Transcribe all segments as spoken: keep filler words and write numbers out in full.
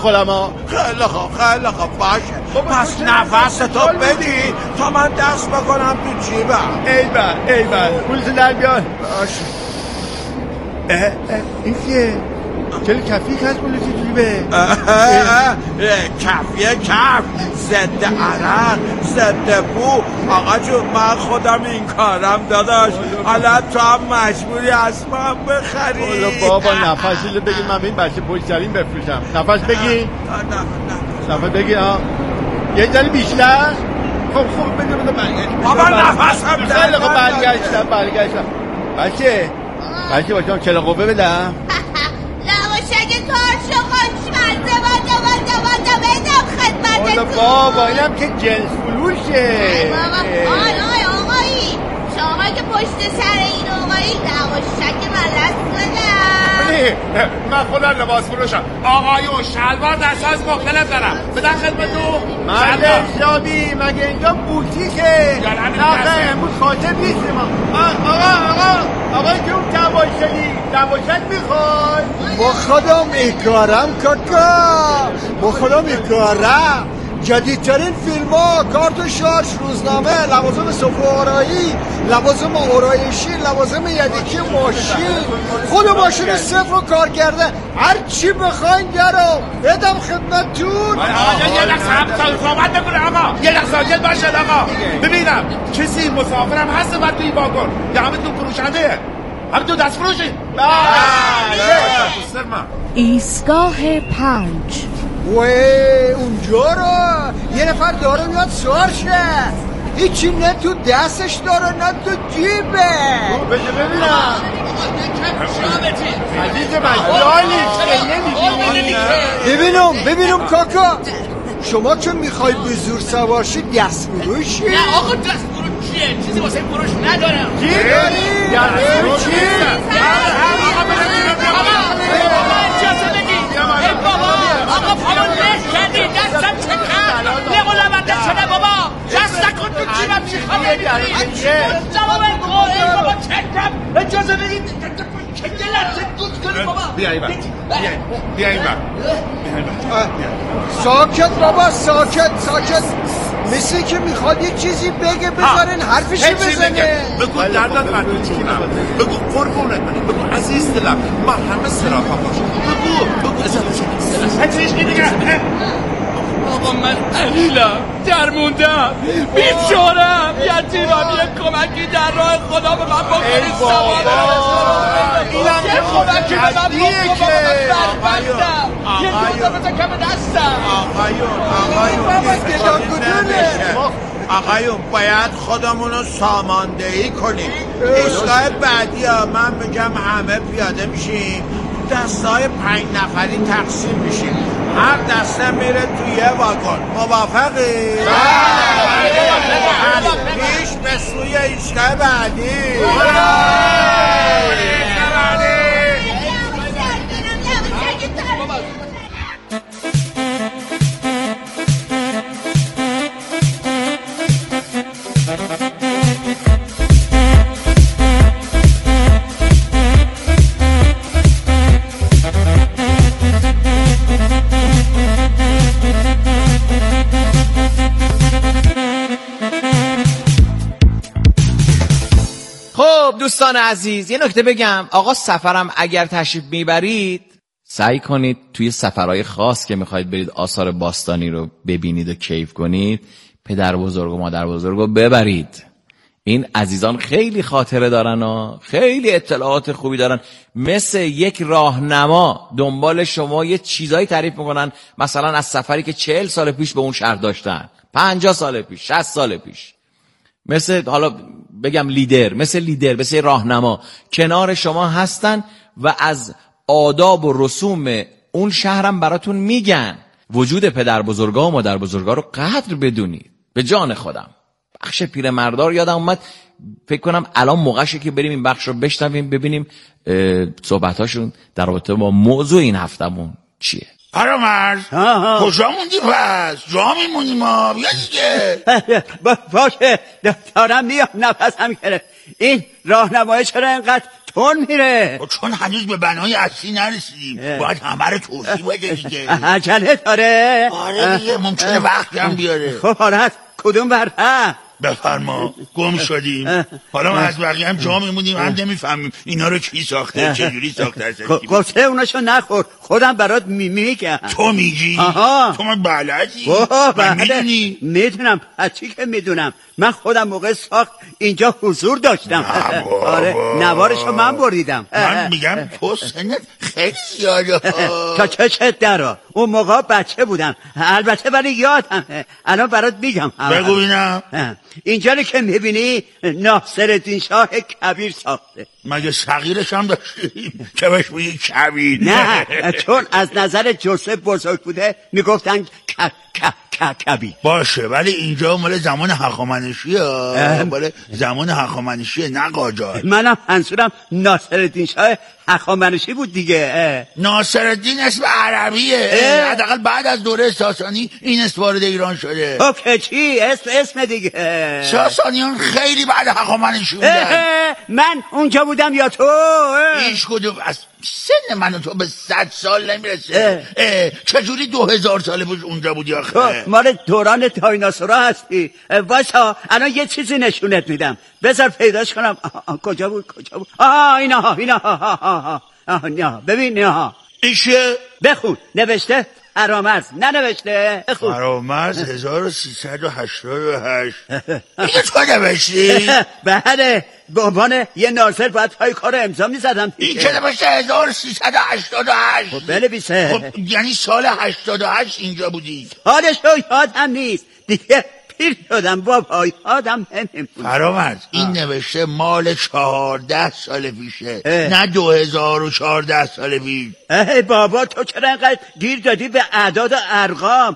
میخورم ها. خیلی خوب خیلی خوب باشه. پس نفس تو بدی تا من دست بکنم تو جیبم. ایول ایول پولتو در بیار. باشه. اه اه این چیه؟ چرا کفی هست پولتی تو جیبه؟ کفیه کف ضد عرق ضد بو. آقا جون من خودم این کارم داداش. حالا تو هم مجبوری از من بخری. حالا بابا نفسی رو بگیر من به این بچه پشت سرین بفروشم. نفس بگیر نفس بگیر ها. یه ذره بیشتر. خب خب بده بده برگشت بابا نفس هم در خیلی خب برگشتم برگشتم. بچه بچه باشم چلا قوه بدم. لواشک کارشو خوشمزه بادا بادا بادا بدم خدمتتون. حالا بابا اینم که جنس فلوشه. بابا آی آی آقایی شما که پشت سر این آقایی لواشک ملس بدم. من خودم لباس فروشم آقایون. شلوار دستاز مختلف دارم بدن خدمتتون. مگه شابی مگه اینجا بوتیکه. نه امروز خاطر نیستیم. آقا آقا آقا که اون تواشکی تواشک میخوای؟ با خودم ایکارم کاکا با خودم ایکارم. جدیدترین فیلم ها کارت شارژ روزنامه لوازم صفحه آرایی لوازم آرایشی لوازم یدکی ماشین خود ماشین صفر رو کار کرده. هر چی بخواین گرم بدم خدمتتون. آقا یه لحظه صحبت نکنه آقا. یه لحظه ساکت باشید آقا. ببینم کسی مسافرم هست بعد توی واگن یا همه تو فروشنده همه تو دست فروشی. ایستگاه پنج. وی اونجا رو یه نفر داره میاد سوار شه. هیچی نه تو دستش داره نه تو جیبه. بشه ببینم عزیز من ببینم ببینم کاکا شما که میخوای به زور سوارشی دست فروشی. نه آقا دست فروش چیه؟ چیزی واسه فروش ندارم. چی داری؟ دست فروش چی؟ آقا پامون نش کردی دستم چکن لغو لبنده شده بابا. دست نکن تو جیبم میخوام بگیری جواب کن بابا چکم اجازه بدید چه لحظه دود کنی بابا. بیا این بر بیا این بر ساکت بابا ساکت ساکت. مثل که میخواد یه چیزی بگه بذارین حرفشی بزنه. بگو دردت من میکنم. بگو قربونت من. بگو عزیز دلم من همه سراپا باش. بگو بگو ازت چیزی دیگه. آقا من علیلم درموندم بیچارم یتیمم. یه کمکی در راه خدا به من بکنید. سوالم اینم یه کمکی به من بکنید که بربندم یه دوزه بزن کم دستم. آقایون آقایون آقایون باید خودمونو ساماندهی کنیم. ایستگاه بعدی ها من میگم همه پیاده میشیم دستای پنج نفری تقسیم میشیم. هر دسته میره توی یه واگن. موافقی؟ پیش به سوی ایستگاه بعدی. دوستان عزیز یه نکته بگم. آقا سفرم اگر تشریف میبرید سعی کنید توی سفرهای خاص که میخواید برید آثار باستانی رو ببینید و کیف کنید پدر بزرگ و مادر بزرگ رو ببرید. این عزیزان خیلی خاطره دارن و خیلی اطلاعات خوبی دارن. مثل یک راهنما دنبال شما یه چیزایی تعریف میکنن. مثلا از سفری که چهل سال پیش به اون شهر داشتن، پنجاه سال پیش، شصت سال پیش. مثل حالا بگم لیدر، مثل لیدر مثل راهنما کنار شما هستن و از آداب و رسوم اون شهرم براتون میگن. وجود پدر بزرگا و مادر بزرگا رو قدر بدونید. به جان خودم بخش پیرمردار یادم اومد. فکر کنم الان موقعشه که بریم این بخش رو بشنویم ببینیم صحبتاشون در رابطه با موضوع این هفتمون چیه. فرامرز کجا موندی پس؟ جا میمونی ما بیا دیگه. باشه دارم میام نفسم گرفت. این راهنمای چرا اینقدر تون میره. چون هنوز به بنای اصلی نرسیدیم، باید همه رو توضیح بده دیگه. عجله داره؟ آره دیگه، ممکنه وقت هم بیاره. خب حالت کدوم برده؟ بفرما. گم شدیم، حالا ما از بقیه هم جا میمونیم، هم نمیفهمیم اینا رو کی ساخته، چجوری ساخته. گفته اوناشو نخور، خودم برات میگم. تو میگی؟ آها. تو من بلدی؟ من میدونی؟ میدونم، چی که میدونم. من خودم موقع ساخت اینجا حضور داشتم. آره، نوارشو من بریدم. من میگم تو سنت خیلی زیاده. تا چشت درا، اون موقع بچه بودم، البته ولی یادم. الان برات میگم. بگو بینم. اینجا رو که میبینی ناصرالدین شاه کبیر ساخته. مگه صغیرش هم داشتیم که بهش بودی کبیر؟ نه، چون از نظر جوزف بزرگ بوده میگفتن کبیر. باشه، ولی اینجا مال زمان هخامنشیه، مال زمان هخامنشیه، نه قاجار. منم منظورم ناصرالدین شاه هخامنشی بود دیگه. ناصرالدین اسم عربیه، حداقل بعد از دوره ساسانی این اسم وارد ایران شده. خب که چی؟ اسم اسم دیگه. ساسانیان خیلی بعد هخامنشی بودن. من اونجا بودم یا تو؟ هیچ کدوم. از سن من و تو به صد سال نمیرسه. چجوری دو هزار ساله بود اونجا بودی آخه؟ مال دوران دایناسورا هستی. واسه الان یه چیزی نشونت میدم، بذار پیداش کنم. کجا بود کجا بود؟ آها اینا اینا ها ها ببین اینا. ایشه بخون. نوشته فرامرز. ننوشته؟ بخون. فرامرز هزار و سیصد و هشتاد و هشت. اینو تو نوشتی؟ بله، به عنوان یه ناصر باید پای کار امضا میزدم. این که نوشته هزار و سیصد و هشتاد و هشت. خب بنویسه. خب یعنی سال هشتاد و هشت اینجا بودی؟ حالشو یادم نیست دیگه، پیر شدم بابا، یادم نمیمونه. فرامرز این نوشته مال چهارده سال پیشه، نه دو هزار و چهارده سال پیش. ای بابا، تو چرا اینقدر گیر دادی به اعداد و ارقام؟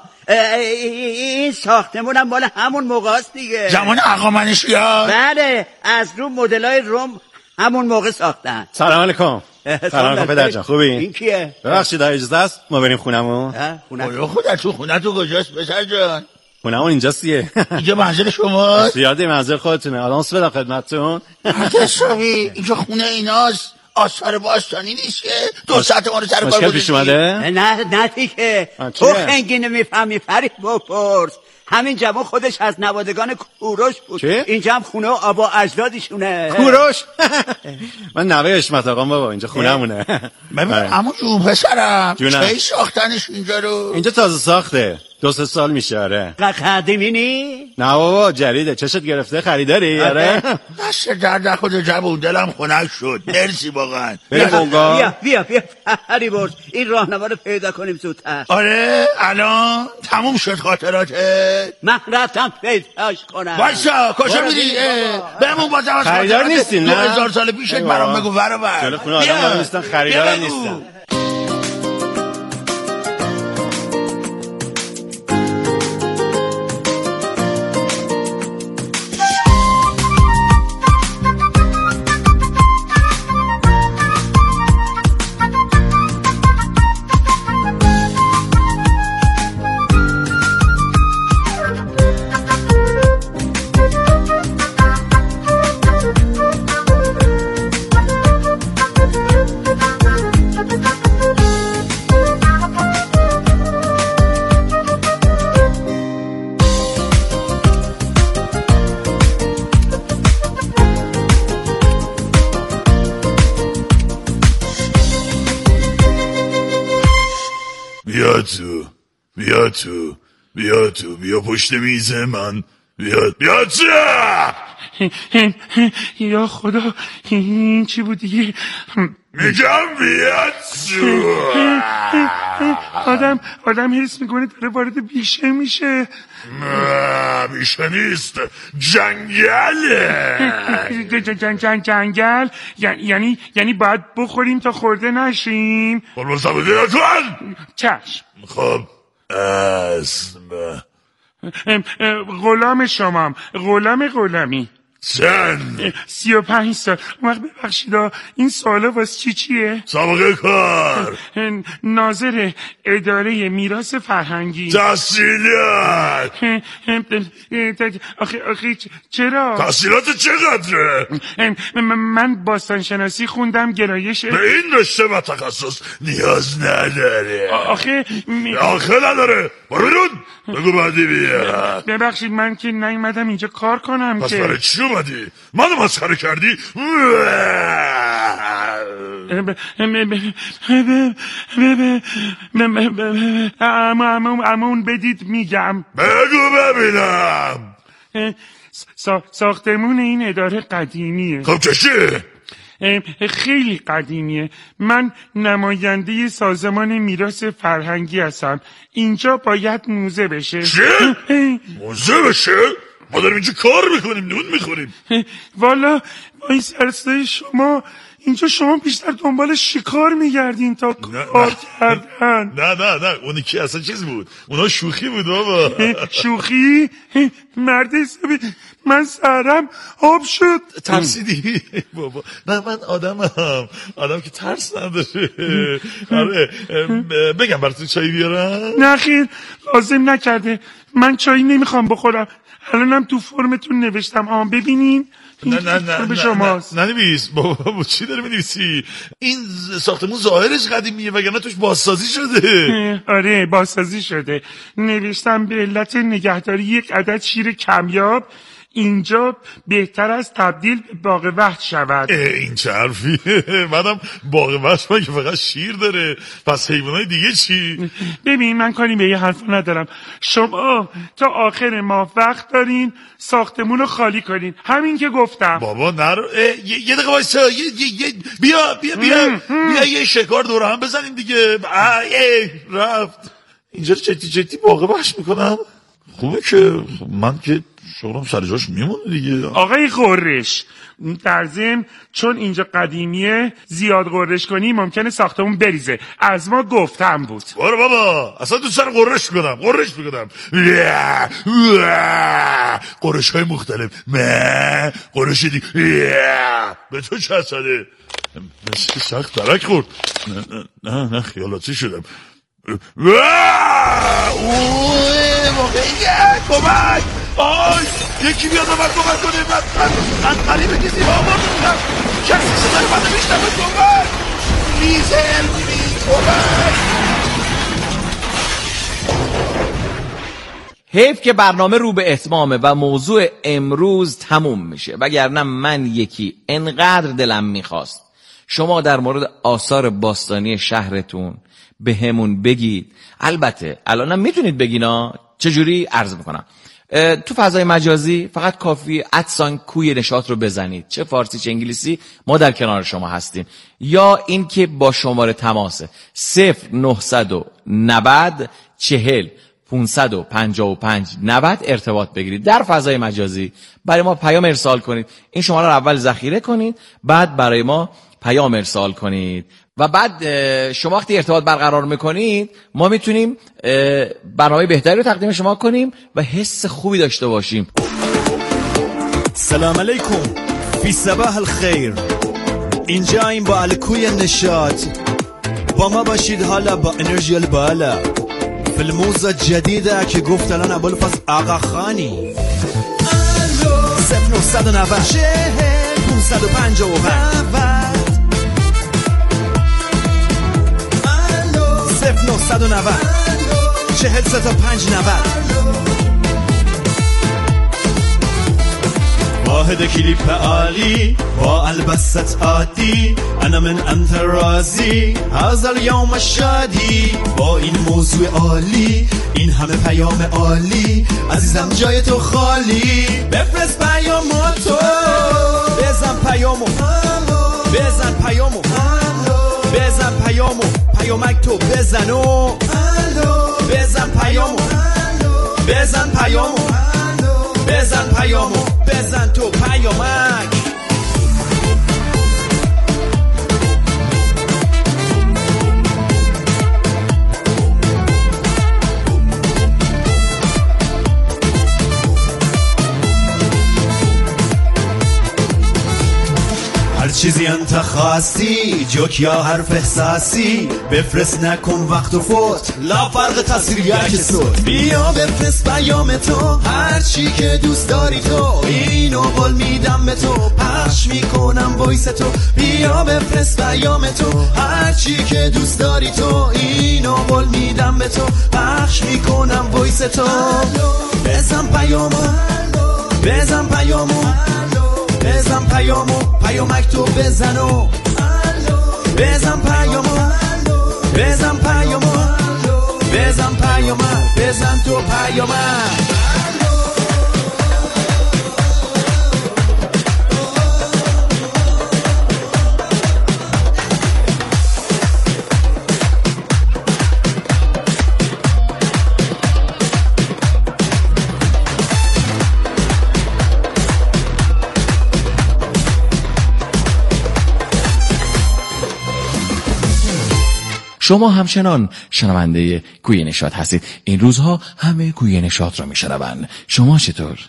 این ساختمونم مال همون موقع است دیگه، زمان هخامنشیان. بله، از رو مدلای روم همون موقع ساختن. سلام علیکم. سلام علیکم پدر جان، خوبی؟ این کیه؟ ببخشید اجازه است ما بریم خونمون؟ خونه خودت تو خونه تو کجاست پسر جان؟ خونمون اینجاست دیگه. اینجا منزل شماست؟ یاد منزل خودتونه. آدانس بدم خدمتتون. حسابی اینجا خونه ایناست، آثار باستانی نیست که دو ساعت ما رو سر کار مشکل پیش اومده؟ نه نه دیگه، تو خنگی نمیفهمی فرید بپرس. همین جوان خودش از نوادگان کوروش بود. چه؟ اینجا هم خونه و آبا اجدادشونه. کوروش؟ من نوه اشمت آقام بابا، اینجا خونمونه. ببین عمو جون پسرم، کی ساختنش اینجا رو؟ اینجا تازه ساخته، دو سه سال میشه. آره. قدیمی نی؟ نه بابا جریده. چشت گرفته خریداری؟ آره. دست درد نکنه جوون، دلم خنک شد. مرسی واقعا. بیا بیا بیا هری برد این راهنما رو پیدا کنیم زودتر. آره الان تموم شد خاطراته. من رفتم پیداش کنم. وایسا کجا میری؟ بهمون بازم از خریدار نیستین نه؟ دو هزار سال پیشت برام بگو ور و ور. جلو خونه آدم نیستن، خریدار نیستن. بیا تو بیا تو بیا تو بیا پشت میز من. بیا بیا تو. یا خدا این چی بود دیگه؟ میگم بیا تو. آدم آدم حس میکنه داره وارد بیشه میشه. بیشه نیست، جنگله. جنگل جنگل یعنی یعنی باید بخوریم تا خورده نشیم. قربان سبوده تو هم چشم. خب اسم غلام شمام، غلام غلامی. چند؟ سی و پنج سال. وقت ببخشید این سوالا واسه چی چیه؟ سابقه کار. ناظر اداره میراث فرهنگی. تحصیلات. آخه آخه چرا؟ تحصیلات چقدره؟ من باستان شناسی خوندم، گرایش به این رشته و تخصص نیاز نداره. آخه آخه نداره. برو بیرون. بگو بعدی بیا. ببخشید من که نیومدم اینجا کار کنم. پس که برای چی اومدی؟ منو مسخره کردی؟ امون بدید میگم. بگو ببینم. ساختمون این اداره قدیمیه. خب چشه؟ خیلی قدیمیه. من نماینده سازمان میراث فرهنگی هستم. اینجا باید موزه بشه. چه؟ موزه بشه؟ ما داریم اینجا کار میکنیم، نون میخوریم. والا با این سرستای شما اینجا شما بیشتر دنبال شکار میگردین تا کار کردن. نه نه نه اونی که اصلا چیز بود، اونا شوخی بود بابا. شوخی؟ مرد حسابی من سرم آب شد. ترسیدی بابا؟ نه من آدمم، آدم که ترس نداره. آره بگم براتون چایی بیارم؟ نه خیر لازم نکرده، من چایی نمیخوام بخورم. الانم تو فرمتون نوشتم آم ببینین. نه نه نه به شماست. نه ننویس بابا. با چی داره می‌نویسی؟ این ساختمون ظاهرش قدیمیه وگرنه توش بازسازی شده. آره بازسازی شده. نوشتم به علت نگهداری یک عدد شیر کمیاب اینجا بهتر از تبدیل به باغ وحش شود. این چه حرفیه؟ منم باغ وحش من که فقط شیر داره، پس حیوانای دیگه چی؟ ببین من کاری به یه حرفا ندارم. شما تا آخر ماه وقت دارین ساختمون رو خالی کنین، همین که گفتم. بابا نرو. یه دقیقه وایسا. بیا بیا بیا بیا یه شکار دور هم بزنیم دیگه. رفت. اینجا جدی جدی باغ وحش میکنم. خوبه که من که شغلم سر جاش میمونه دیگه. آقای قرش در ضمن چون اینجا قدیمیه زیاد قرش کنی ممکنه ساختمون بریزه، از ما گفتم بود. برو بابا اصلا تو سر قرش میکنم قرش میکنم قرش های مختلف. نه قرش دیگه به تو چه اصله؟ مثل سخت ترک خورد. نه نه نه خیالاتی شدم. اوه موقعیه کمک. آی یکی بیاد من کمک کنه. من من قریب کسی با ما میدونم کسی صدای من میشنم. کمک پلیز علمی کمک. حیف که برنامه رو به اتمامه و موضوع امروز تموم میشه، وگرنه من یکی انقدر دلم میخواست شما در مورد آثار باستانی شهرتون به همون بگید. البته الانم میتونید بگینا. چجوری؟ عرض میکنم تو فضای مجازی فقط کافی ادسان کوی نشاط رو بزنید، چه فارسی چه انگلیسی ما در کنار شما هستیم، یا اینکه با شماره تماسه صفر نهصد و نود چهل پانصد و پنجاه و پنج نود ارتباط بگیرید در فضای مجازی، برای ما پیام ارسال کنید. این شماره رو اول ذخیره کنید، بعد برای ما پیام ارسال کنید و بعد شما وقتی ارتباط برقرار میکنید ما میتونیم برنامه بهتری رو تقدیم شما کنیم و حس خوبی داشته باشیم. سلام علیکم، فی صباح الخیر. اینجاییم با الکوی نشاط، با ما باشید حالا با انرژی بالا. فیلموزا جدیده که گفت الان ابوالفضل آقا خانی. صفر نهصد و نود چهل پانصد و پنجاه و پنج صفر نهصد و نود چهل سه تا پنج نود. واحد کلیپ عالی با البست عادی، انا من انت راضی هذا اليوم شادی. با این موضوع عالی این همه پیام عالی، عزیزم جای تو خالی. بفرست پیاماتو، بزن پیامو، بزن پیامو، بزن پیامو، پیامک تو بزنو، بزن پیامو، بزن پیامو، بزن پیامو، بزن تو پیامک. چیزی انت خواستی جوک یا حرف احساسی بفرست نکن وقت و فوت لا فرق تصویر یک صوت بیا بفرست پیام تو هر چی که دوست داری تو اینو قول میدم به تو پخش میکنم وایس تو بیا بفرست پیام تو هر چی که دوست داری تو اینو قول میدم به تو پخش میکنم وایس تو بزن پیامو بزن پیامو بزن پیامو پیامک تو بزنو بزن پیامو بزن پیامو بزن پیامک بزن تو پیامک شما همچنان شنونده کوی نشاط هستید. این روزها همه کوی نشاط را میشنوند. شما چطور؟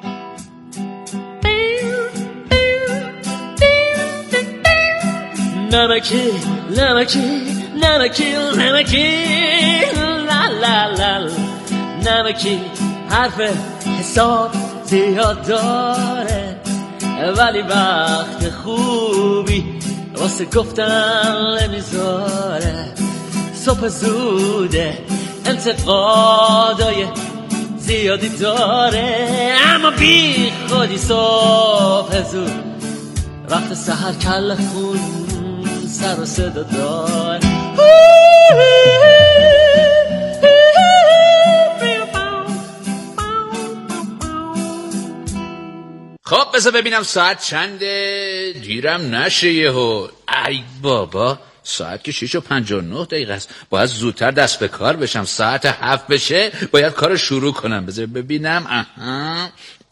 نمکی نمکی نمکی نمکی لا لا لا نمکی حرف حساب زیاد داره ولی وقت خوبی واسه گفتن نمیذاره صبح زوده انتقادای زیادی داره اما بی خودی صبح زود وقت سحر کل خون سر و صدا داره خب بذار ببینم ساعت چنده دیرم نشه یهو ای بابا ساعت که شیش و پنجاه و نه دقیقه است باید زودتر دست به کار بشم ساعت هفت بشه باید کار شروع کنم بذار ببینم اها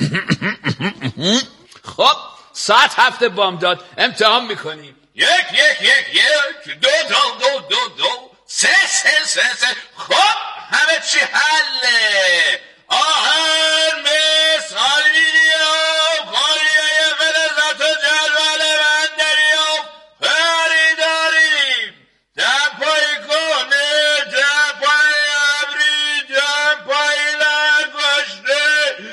خب ساعت هفت بامداد امتحان میکنیم یک یک یک یک دو دو دو دو دو سه سه سه سه خب همه چی حله آهن مثل آلومینیوم کاریه فلزات و جدول بندریوم خریداریم دمپایی کنه دمپایی ابری دمپایی لنگاشته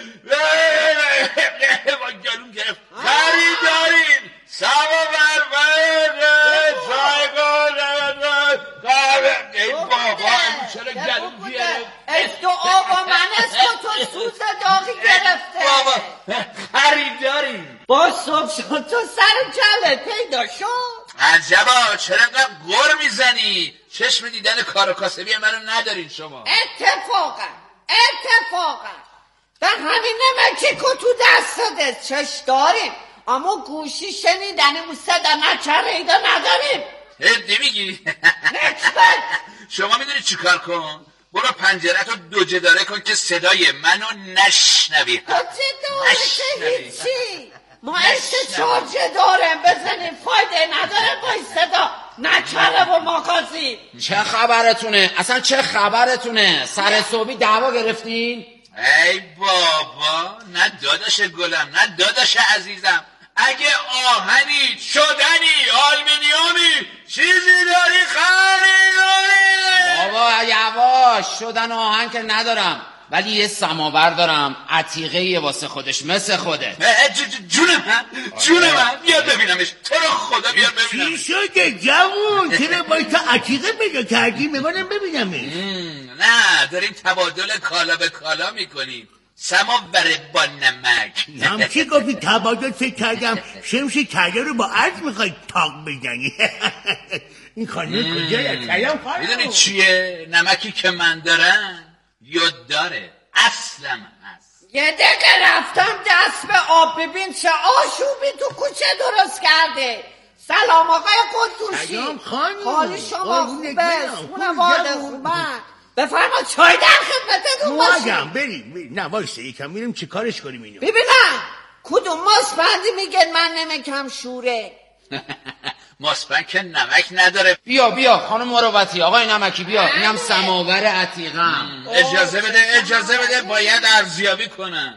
با گلوم گرفت خریداریم سوا برفرده سایگانه ای بابا چرا گلوم گرفت استو آبا من استو تو سوز داغی گرفته بابا خریداریم با صبح شد تو سر جلت پیدا شد عجبا چرا اینقدر گر میزنی چشم دیدن کار و کاسبی منو ندارین شما اتفاقا اتفاقا به همین نمکی که تو دستاده چش داریم اما گوشی شنیدن اون صدا نچریده نداریم هدی میگی نکبت شما میدونی چی کار کن برو پنجرت رو دو جداره کن که صدای منو نشنوی دو جداره که هیچی ما اشت چهار جداره بزنیم فایده نداره با این صدا نکره و ماکازی چه خبرتونه اصلا چه خبرتونه سر صبحی دعوا گرفتین ای بابا نه داداش گلم نه داداش عزیزم اگه آهنی شدنی آلمینیومی چیزی داری خریداری بابا یواش شدن آهن که ندارم ولی یه سماور دارم عتیقه واسه خودش مثل خوده جون من جون من بیا ببینمش تو رو خدا بیا ببینمش چی شده جوون چرا باید تا عتیقه پیدا کردی میگونم ببینمش نه داریم تبادل کالا به کالا میکنیم سماور با نمک همچی گفتی تبادل فکر کردم شمشی کله رو با عرض میخوای تاق بزنی این خانم کجایی کلم خانم میدونی چیه نمکی که من دارم یاد داره اصلم هست یه دقیقه رفتم دست به آب ببین چه آشوبی تو کوچه درست کرده سلام آقای قدوسی سلام خانم حالی شما خوبه خونواده خوبن بفرما چای در خدمتتون باشه ماگم بریم بریم نه وایسته یکم میریم چی کارش کنیم اینو ببینم کدوم ماسپندی میگن من نمکم شوره ماسپند که نمک نداره بیا بیا خانم مروتی آقای نمکی بیا اینم سماور عتیقم اجازه بده اجازه بده باید ارزیابی کنم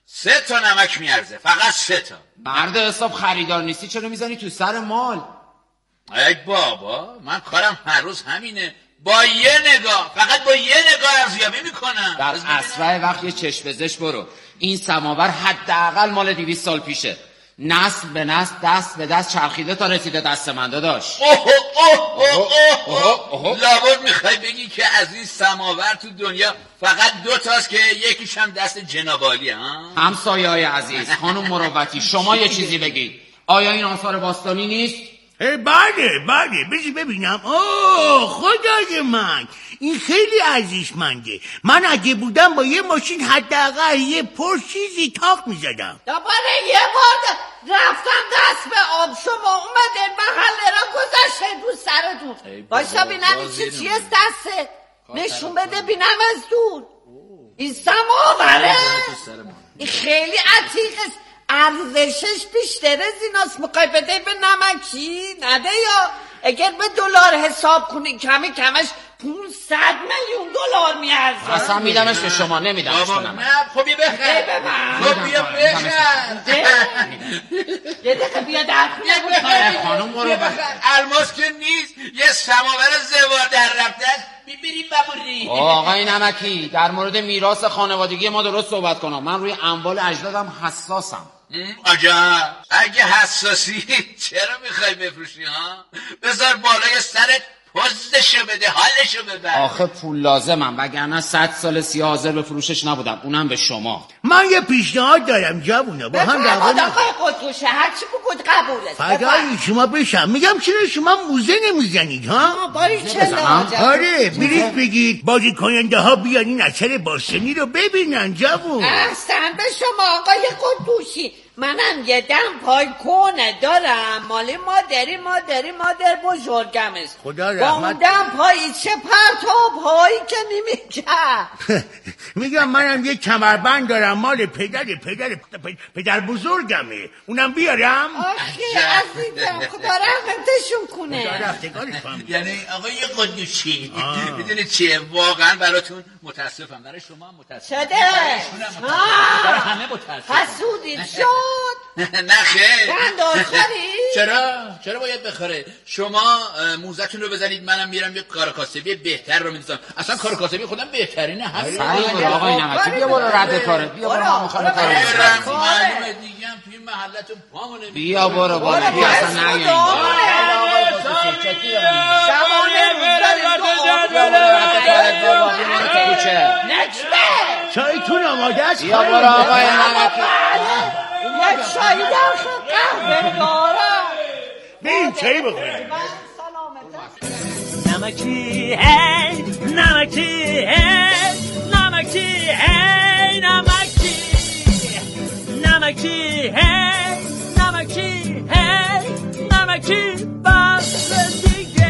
سه تا نمک میارزه، فقط سه تا. مرد حساب خریدار نیستی چرا میزنی تو سر مال؟ ای بابا من کارم هر روز همینه، با یه نگاه، فقط با یه نگاه ارزیابی میکنم. در اسرع وقت یه چشم بزش برو. این سماور حداقل مال دویست سال پیشه، نسل به نسل دست به دست چرخیده تا رسیده دست من داشت. اوه اوه اوه اوه لابد میخوای بگی که از این سماور تو دنیا فقط دو تاست که یکیش هم دست جنابالی ها؟ همسایه های عزیز، خانم مروتی، شما یه چیزی بگید. آیا این آثار باستانی نیست؟ بله بله بذار ببینم. اوه خدای من، این خیلی ارزشمنده. من اگه بودم با یه ماشین حداقل یه پر چیزی تاق میزدم. دوباره یه بار رفتم دست به آب، شما اومده محله را گذاشته دو سرتون. باشا بینم این چی چیه دسته؟ نشون بده بینم از دور. این سماوره این خیلی عتیق است، ارزشش بیشتر از ایناست. میخوای بده به نمکی؟ نده یا اگر به دلار حساب کنی کمی کمش پونصد میلیون دلار میارزه. اصلا میدمش به شما، نمیدمش به من. خب بیا بخر، خب بیا بخر. یه دقیقه بیا در خانم برو الماس که نیست، یه سماور زوار در رفته است، ببریم ببریم. آقای نمکی در مورد میراث خانوادگی ما درست صحبت کنم. من روی اموال اجدادم حساسم. عجب، اگه حساسی چرا میخوای بفروشی ها؟ بذار بالای سرت پوزشو بده، حالشو ببر. آخه پول لازمم، وگرنه صد سال سی حاضر به فروشش نبودم، اونم به شما. من یه پیشنهاد دارم جوونا، با هم دعوا نکنیم. آقای قطوشه هرچی بگود قبوله. فدای شما بشم. میگم چرا شما موزه نمیزنید ها؟ باری چلا. آره برید بگید بازی کننده ها بیان این اثر باستانی رو ببینن جوون. احسن به شما آقای قطوشی. منم یه دم پای کنه دارم، مالی مادری مادری مادر بزرگم است. خدا رحمت. با اون دم پایی چه پرتاب هایی که نمیکرد. میگم منم یه کمربند دارم مال پدر پدر پدر بزرگمه، اونم بیارم. آخی عزیزم خدا رحمتشون کنه. خدا رفتگارش کنه. یعنی آقای قدوسی میدونی چیه، واقعا براتون متاسفم، برای شما متاسفم، شده برای همه متاسفم. حسودید شد. نه خیر. گنداز خورید؟ چرا؟ چرا باید بخوره؟ شما موزتون رو بزنید، منم میرم یه کار کاسبی بهتر رو میدونم. اصلا کار کاسبی خودم بهترینه. همین برو آقای نمکی، بیا برو رد کارت، بیا برو ما میخوام کارو بکنم. معلومه دیگه هم توی محلتون پامو نمیذارم. بیا برو برو بیا اصلا نه این. چایتون آماده است. بیا برو آقای نمکی. یک چایی در قهوه دارم. بریم چایی بخوریم. نمکی هی نمکی هی نمکی هی نمکی نمکی هی نمکی هی نمکی بس دیگه.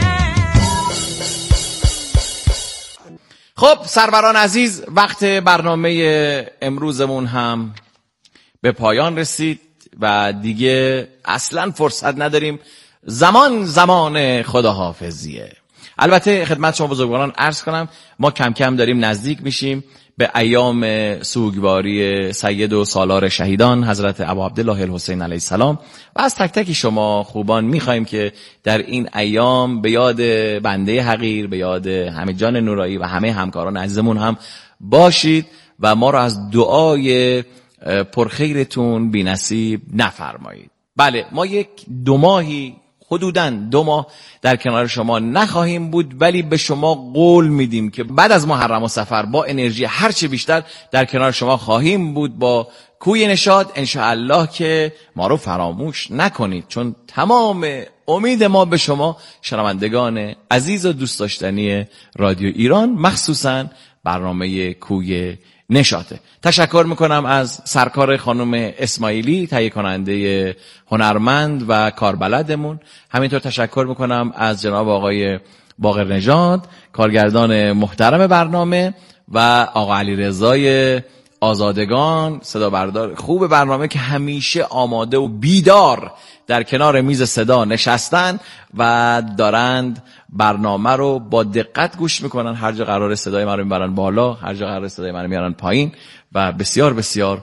خب سروران عزیز، وقت برنامه امروزمون هم به پایان رسید و دیگه اصلا فرصت نداریم. زمان زمان خداحافظیه. البته خدمت شما بزرگواران عرض کنم ما کم کم داریم نزدیک میشیم به ایام سوگواری سید و سالار شهیدان حضرت ابا عبدالله الحسین علیه السلام و از تک تک شما خوبان میخوایم که در این ایام به یاد بنده حقیر، به یاد همه جان نورایی و همه همکاران عزیزمون هم باشید و ما رو از دعای پرخیرتون بی نصیب نفرمایید. بله ما یک دو ماهی حدوداً دو ماه در کنار شما نخواهیم بود، ولی به شما قول میدیم که بعد از محرم و سفر با انرژی هرچه بیشتر در کنار شما خواهیم بود با کوی نشاط انشاءالله که ما رو فراموش نکنید، چون تمام امید ما به شما شنوندگان عزیز و دوست داشتنی رادیو ایران مخصوصاً برنامه کوی نشاطه. تشکر میکنم از سرکار خانم اسماعیلی تهیه کننده هنرمند و کاربلدمون. همینطور تشکر میکنم از جناب آقای باقر نژاد کارگردان محترم برنامه و آقا علی رضای آزادگان صدا بردار خوب برنامه که همیشه آماده و بیدار در کنار میز صدا نشستن و دارند برنامه رو با دقت گوش میکنن. هر جا قرار صدای من رو میبرن بالا، هر جا قرار صدای من رو میبرن پایین و بسیار بسیار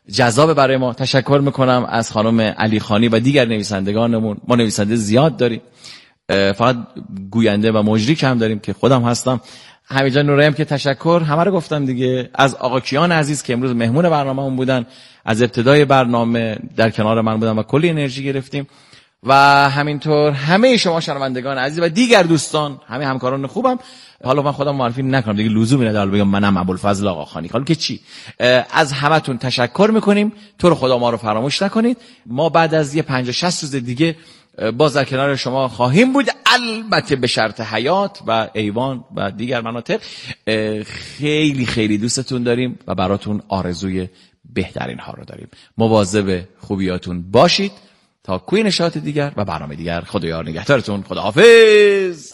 جذاب برای ما. تشکر میکنم از خانم علی خانی و دیگر نویسندگانمون. ما نویسنده زیاد داریم، فقط گوینده و مجری کم داریم که خودم هستم. حمیدجان نورایی هم که تشکر، همه رو گفتم دیگه. از آقا کیان عزیز که امروز مهمون برنامه‌مون بودن، از ابتدای برنامه در کنار من بودن و کلی انرژی گرفتیم. و همینطور همه شما شنوندگان عزیز و دیگر دوستان، همه همکاران خوبم. حالا من خودم معرفی نکنم دیگه، لزومی نداره بگم منم ابوالفضل آقاخانی. حالا که چی، از همتون تشکر میکنیم. تو رو خدا ما رو فراموش نکنید. ما بعد از یه پنجاه شصت روز دیگه باز در کنار شما خواهیم بود، البته به شرط حیات و ایوان و دیگر مناطق. خیلی خیلی دوستتون داریم و براتون آرزوی بهترین ها رو داریم. مواظب خوبیاتون باشید. تا کوی نشاط دیگر و برنامه دیگر، خدایار نگهدارتون. خداحافظ.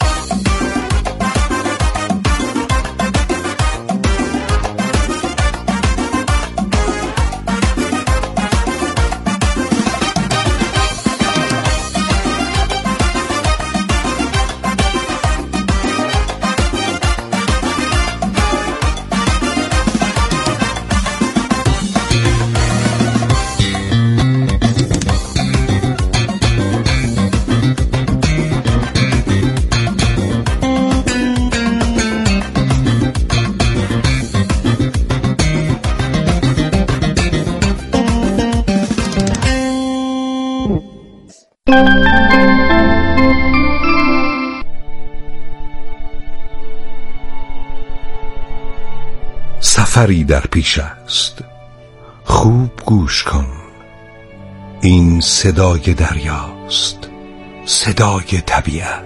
سفری در پیش است، خوب گوش کن. این صدای دریاست، صدای طبیعت.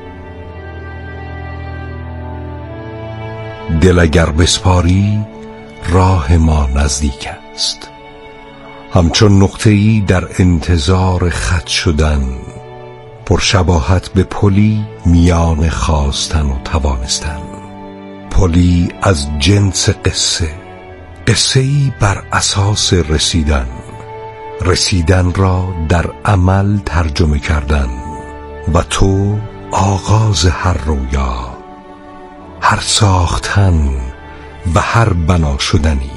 دل اگر بسپاری راه ما نزدیک است، همچون نقطه‌ای در انتظار خط شدن، پر شباهت به پلی میان خواستن و توانستن. پلی از جنس قصه، قصه‌ای بر اساس رسیدن، رسیدن را در عمل ترجمه کردن و تو آغاز هر رویا، هر ساختن و هر بنا شدنی.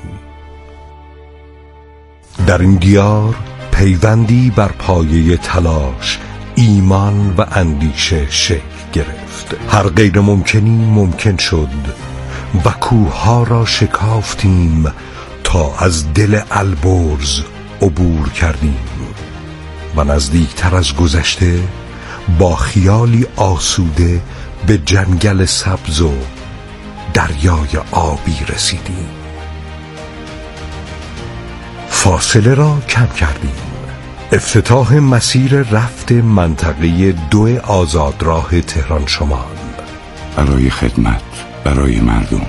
در این دیار پیوندی بر پایه تلاش، ایمان و اندیشه شکل گرفت. هر غیر ممکنی ممکن شد و کوه‌ها را شکافتیم تا از دل البرز عبور کردیم و نزدیکتر از گذشته با خیالی آسوده به جنگل سبز و دریای آبی رسیدیم. فاصله را کم کردیم. افتتاح مسیر رفت منطقه دو آزادراه تهران شمال. برای خدمت، برای مردم.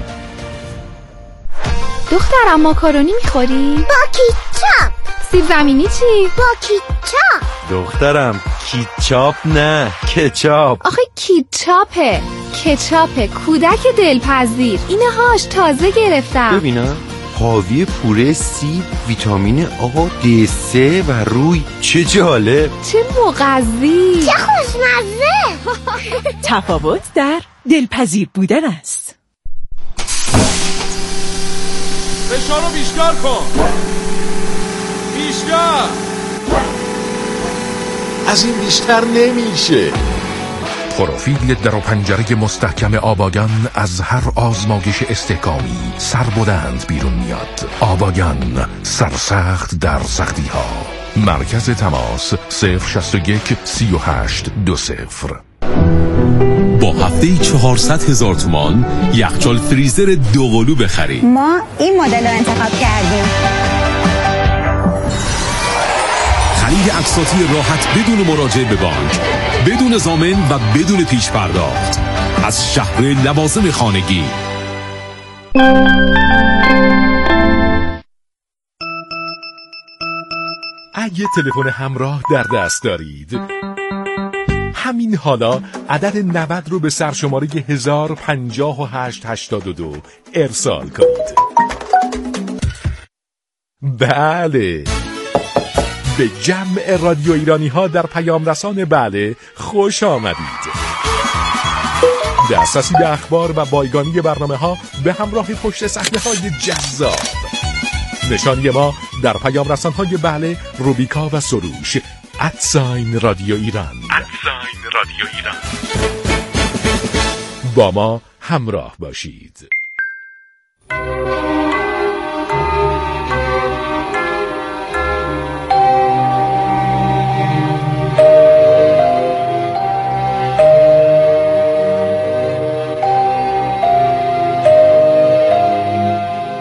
دخترم ماکارونی میخوری؟ با کیچاپ. سیب زمینی چی؟ با کیچاپ. دخترم کیچاپ نه کچاپ. آخه کیچاپه، کچاپه. کودک دلپذیر. اینه هاش تازه گرفتم. ببینم. حاوی پوره سیب، ویتامین آ، دی سه و روی. چه جالب، چه مغذی، چه خوشمزه. تفاوت در دلپذیر بودن است. فشار رو بیشتر کن، بیشتر. از این بیشتر نمیشه. پروفیل در و پنجره مستحکم آباگان از هر آزمایش استحکامی سربلند بیرون میاد. آباگان، سرسخت در سختی ها. مرکز تماس صفر شصت و یک سی و هشت دو صفر. با هفته چهارصد هزار تومان یخچال فریزر دوقلو بخرید. ما این مدل رو انتخاب کردیم. خرید اقساطی راحت بدون مراجعه به بانک، بدون ضامن و بدون پیش پرداخت از شهر لوازم خانگی. اگه تلفن همراه در دست دارید، همین حالا عدد نود رو به سرشماره هزار و پنجاه و هشت هشتاد و دو ارسال کنید. بله، به جمع رادیو ایرانی ها در پیام رسان بله خوش آمدید. دسترسی به اخبار و بایگانی برنامه ها به همراه پشت صحنه های جذاب، نشانی ما در پیام رسان‌های بله، روبیکا و سروش ادساین رادیو ایران. ادساین رادیو ایران. با ما همراه باشید.